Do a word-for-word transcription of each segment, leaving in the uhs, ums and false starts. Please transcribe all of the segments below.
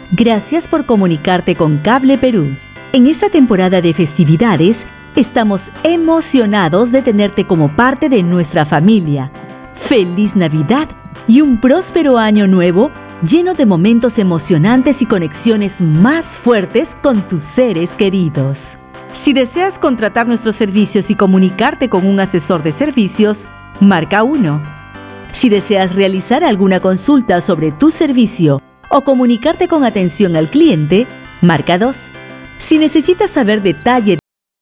Gracias por comunicarte con Cable Perú. En esta temporada de festividades, estamos emocionados de tenerte como parte de nuestra familia. ¡Feliz Navidad y un próspero año nuevo lleno de momentos emocionantes y conexiones más fuertes con tus seres queridos! Si deseas contratar nuestros servicios y comunicarte con un asesor de servicios, marca uno. Si deseas realizar alguna consulta sobre tu servicio o comunicarte con atención al cliente, marca dos. Si necesitas saber detalle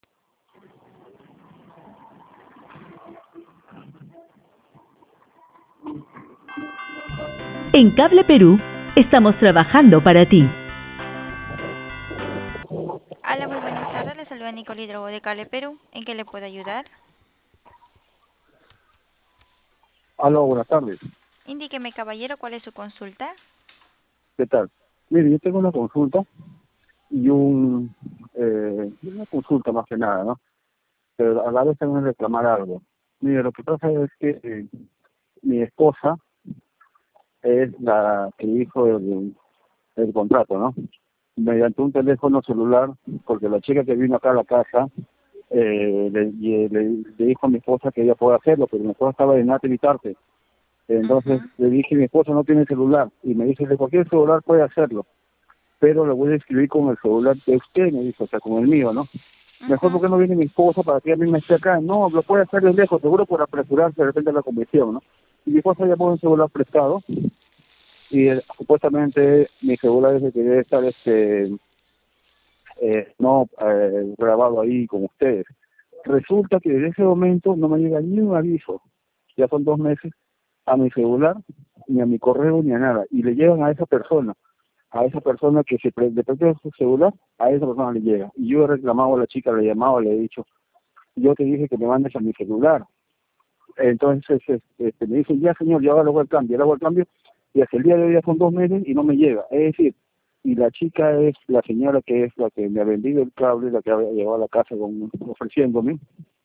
en Cable Perú, estamos trabajando para ti. Hola, muy buenas tardes. Le saluda Nicole Hidrobo de Cable Perú. ¿En qué le puedo ayudar? Aló, buenas tardes. Indíqueme, caballero, ¿cuál es su consulta? ¿Qué tal? Mire, yo tengo una consulta y un... Eh, una consulta más que nada, ¿no? Pero a la vez tengo que reclamar algo. Mire, lo que pasa es que eh, mi esposa es la que hizo el, el contrato, ¿no? Mediante un teléfono celular, porque la chica que vino acá a la casa eh, le, le, le dijo a mi esposa que ella puede hacerlo, pero mi esposa estaba en Natividad. Entonces Ujú. le dije, mi esposa no tiene celular, y me dice, de cualquier celular puede hacerlo, pero lo voy a escribir con el celular de usted, me dijo, o sea, con el mío, ¿no? Mejor porque Ujú. no viene mi esposa para que a mí me esté acá. No, lo puede hacer de lejos, seguro por apresurarse de repente a la convención, ¿no? Y mi esposa llamó un celular prestado, y eh, supuestamente mi celular es el que debe estar, este, eh, no eh, grabado ahí con ustedes. Resulta que desde ese momento no me llega ni un aviso, ya son dos meses, a mi celular, ni a mi correo, ni a nada, y le llegan a esa persona, a esa persona que se pre- de de su celular, a esa persona le llega. Y yo he reclamado a la chica, le he llamado, le he dicho, yo te dije que me mandes a mi celular. Entonces este, este, me dicen, ya señor, yo ahora hago el cambio, yo hago el cambio, y hasta el día de hoy ya son dos meses y no me llega. Es decir, y la chica es la señora que es la que me ha vendido el cable, la que ha llegado a la casa con, ofreciéndome,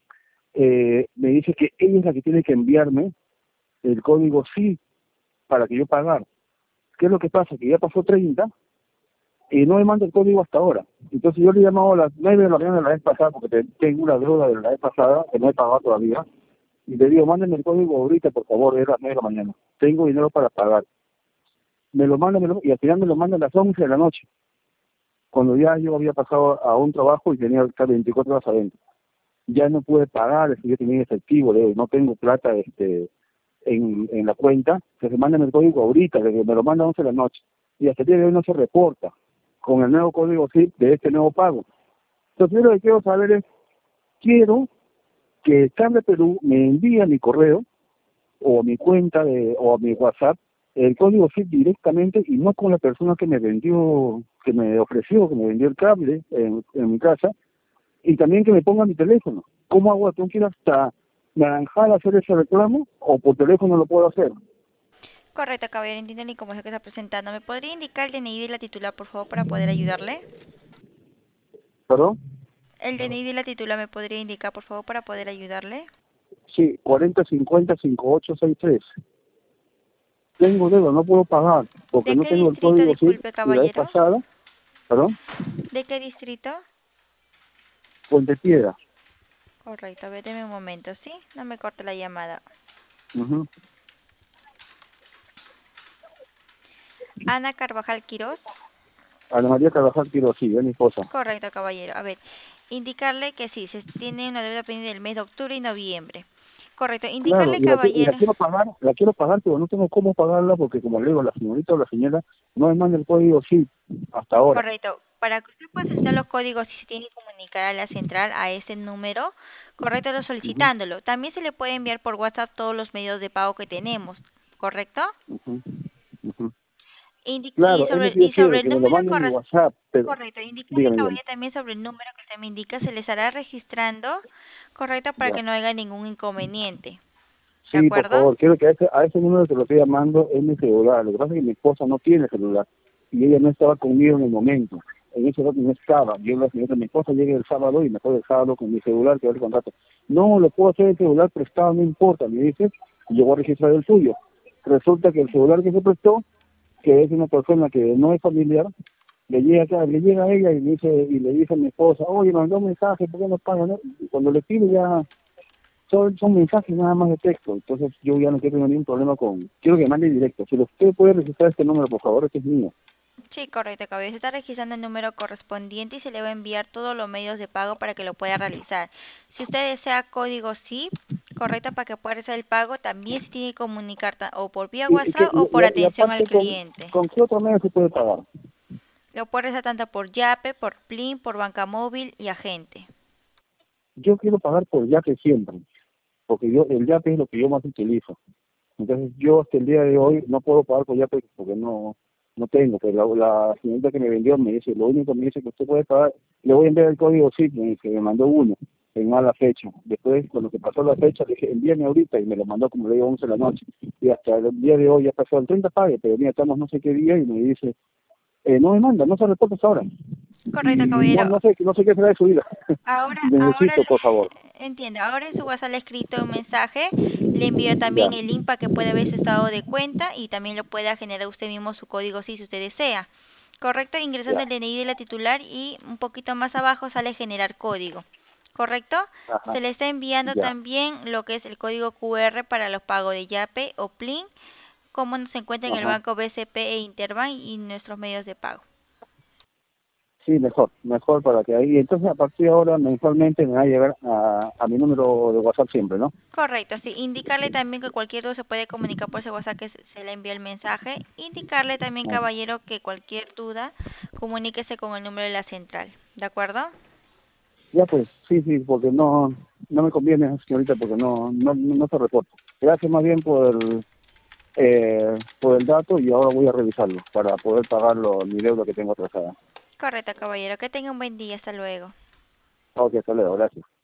eh, me dice que ella es la que tiene que enviarme el código sí para que yo pagar. ¿Qué es lo que pasa? Que ya pasó treinta y no me manda el código hasta ahora. Entonces yo le he llamado a las nueve de la mañana de la vez pasada, porque te- tengo una deuda de la vez pasada que no he pagado todavía, y le digo, mándenme el código ahorita, por favor, es las nueve de la mañana. Tengo dinero para pagar. Me lo mandan, me lo- y al final me lo mandan a las once de la noche, cuando ya yo había pasado a un trabajo y tenía que estar veinticuatro horas adentro. Ya no pude pagar, es que yo tenía efectivo, le digo, no tengo plata este en, en la cuenta, que se manden el código ahorita, que me lo mandan a once de la noche. Y hasta el día de hoy no se reporta con el nuevo código S I P de este nuevo pago. Entonces, yo lo que quiero saber es, quiero que Cable Perú me envíe a mi correo o a mi cuenta de, o a mi WhatsApp el código S I P directamente y no con la persona que me vendió, que me ofreció, que me vendió el cable en, en mi casa, y también que me ponga mi teléfono. ¿Cómo hago? ¿Tengo que ir hasta Naranjal a hacer ese reclamo o por teléfono lo puedo hacer? Correcto, caballero. Entiendo ni cómo es que está presentando. ¿Me podría indicar el D N I de la titular, por favor, para poder ayudarle? ¿Perdón? El D N I de la titular me podría indicar, por favor, para poder ayudarle. Sí, cuarenta cincuenta cincuenta y ocho sesenta y tres. Tengo deuda, no puedo pagar porque ¿De no qué tengo el distrito, código S I P disculpe, y la vez caballero? pasada, perdón, ¿De qué distrito? Puente Piedra. Correcto, a ver, deme un momento, ¿sí? No me corte la llamada. Uh-huh. Ana Carvajal Quirós. Ana María Carvajal Quiroz, sí, es mi esposa. Correcto, caballero. A ver, indicarle que sí, se tiene una deuda pendiente del mes de octubre y noviembre. Correcto, Claro, indicarle, y la, qui- y la caballero. quiero pagar, la quiero pagar, pero no tengo cómo pagarla porque, como le digo, la señorita o la señora no me manda el código S I P hasta ahora. Correcto, para que usted pueda solicitar los códigos, si se tiene que comunicar a la central a ese número, correcto, lo Uh-huh. solicitándolo. También se le puede enviar por WhatsApp todos los medios de pago que tenemos, ¿correcto? Uh-huh. Uh-huh. Indi- y Claro, es lo sobre que yo y quiero, sobre el que me lo número manden en mi corre- WhatsApp, pero correcto, indicarle, dígame, dígame. caballero, también sobre el número que usted me indica, se le estará registrando, correcto, para Ya. que no haya ningún inconveniente, ¿de Sí, por acuerdo? favor, quiero que a ese, a ese número que lo estoy llamando es mi celular. Lo que pasa es que mi esposa no tiene celular y ella no estaba conmigo en el momento. En ese momento no estaba. Yo la señora, mi esposa llega el sábado y me puede el sábado con mi celular que ahora contrato. No, lo puedo hacer el celular prestado, no importa. Me dice, y yo voy a registrar el suyo. Resulta que el celular que se prestó que es una persona que no es familiar, le llega acá, le llega a ella y le dice, y le dice a mi esposa, oye, me mandó un mensaje, ¿por qué no pagan? ¿No? Y cuando le pido ya, son, son mensajes nada más de texto, entonces yo ya no quiero tener ningún problema con, quiero que mande directo. Si usted puede registrar este número, por favor, este es mío. Sí, correcto, caballero. Se está registrando el número correspondiente y se le va a enviar todos los medios de pago para que lo pueda realizar. Si usted desea código S I P, correcto, para que pueda realizar el pago, también se tiene que comunicar ta- o por vía Y, y, que, WhatsApp o y, por y- y atención al aparte, con, cliente. ¿con qué otro medio se puede pagar? Lo puede realizar tanto por Yape, por Plin, por banca móvil y agente. Yo quiero pagar por Yape siempre, porque yo el Yape es lo que yo más utilizo. Entonces yo hasta el día de hoy no puedo pagar por Yape porque no no tengo, pero la, la señorita que me vendió me dice, lo único que me dice que usted puede pagar, le voy a enviar el código S I P, que me mandó uno, en mala fecha. Después, cuando se pasó la fecha, le dije, envíame ahorita, y me lo mandó como le digo once de la noche. Y hasta el día de hoy ya pasó el treinta pague, pero mira, estamos no sé qué día, y me dice, eh, no me manda, no se reporta hasta ahora. Correcto, Y no, caballero. no sé, no sé qué será de su vida. Ahora, ahora Necesito, por favor. le entiendo. Ahora en su WhatsApp le he escrito un mensaje, le envío Ya. también el link para que pueda ver su estado de cuenta y también lo pueda generar usted mismo su código S I si usted desea. Correcto, ingresando Ya. el D N I de la titular y un poquito más abajo sale generar código. ¿Correcto? Ajá. Se le está enviando Ya. también lo que es el código Q R para los pagos de Yape o Plin, como se encuentra en el Ajá. banco B C P e Interbank y nuestros medios de pago. Sí, mejor, mejor para que ahí. Entonces, a partir de ahora, mensualmente me va a llegar a, a mi número de WhatsApp siempre, ¿no? Correcto, sí. Indicarle también que cualquier duda se puede comunicar por ese WhatsApp que se se le envía el mensaje. Indicarle también, Ah, caballero, que cualquier duda, comuníquese con el número de la central. ¿De acuerdo? ya pues, sí, sí, porque no no me conviene, señorita, porque no no, no se reporta. Gracias más bien por el, eh, por el dato y ahora voy a revisarlo para poder pagar lo, mi deuda que tengo atrasada. Correcto, caballero. Que tenga un buen día. Hasta luego. Ok, hasta luego, gracias.